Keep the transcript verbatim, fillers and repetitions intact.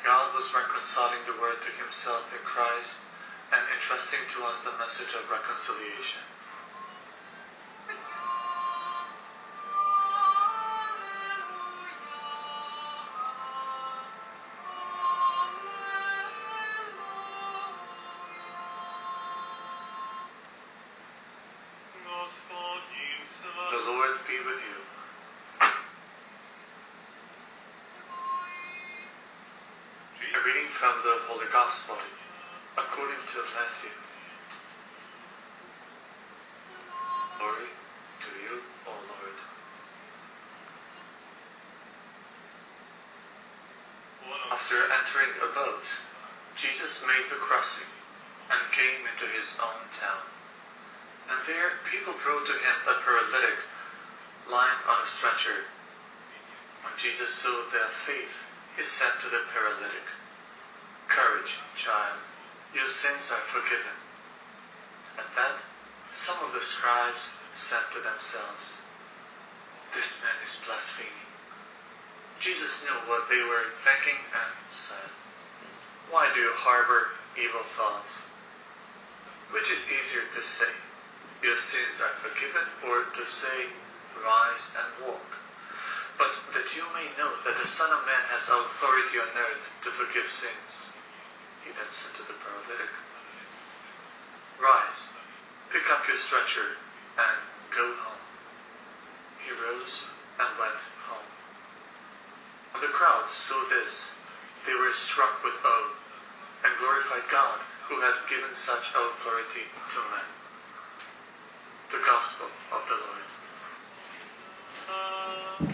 God was reconciling the world to himself in Christ and entrusting to us the message of reconciliation. The Lord be with you. A reading from the Holy Gospel according to Matthew. Glory to you, O Lord. After entering a boat, Jesus made the crossing and came into his own town. And there people brought to him a paralytic lying on a stretcher. When Jesus saw their faith, he said to the paralytic, "Courage, child, your sins are forgiven." At that, some of the scribes said to themselves, "This man is blaspheming." Jesus knew what they were thinking and said, "Why do you harbor evil thoughts? Which is easier to say, 'Your sins are forgiven,' or to say, 'Rise and walk'? But that you may know that the Son of Man has authority on earth to forgive sins." He then said to the paralytic, "Rise, pick up your stretcher, and go home." He rose and went home. When the crowd saw this, they were struck with awe and glorified God, who had given such authority to men. The Gospel of the Lord.